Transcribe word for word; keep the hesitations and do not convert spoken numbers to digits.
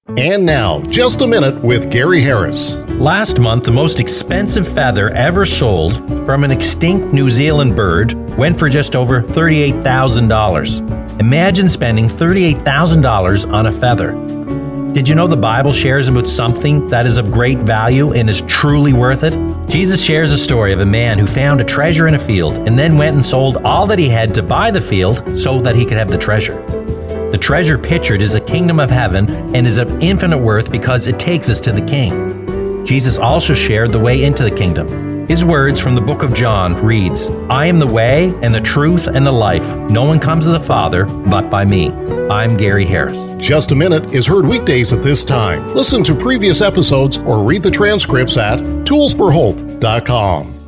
And now, Just a Minute with Gary Harris. Last month, the most expensive feather ever sold from an extinct New Zealand bird went for just over thirty-eight thousand dollars. Imagine spending thirty-eight thousand dollars on a feather. Did you know the Bible shares about something that is of great value and is truly worth it? Jesus shares a story of a man who found a treasure in a field and then went and sold all that he had to buy the field so that he could have the treasure. The treasure pictured is the kingdom of heaven and is of infinite worth because it takes us to the King. Jesus also shared the way into the kingdom. His words from the book of John reads, "I am the way and the truth and the life. No one comes to the Father but by me." I'm Gary Harris. Just a Minute is heard weekdays at this time. Listen to previous episodes or read the transcripts at tools for hope dot com.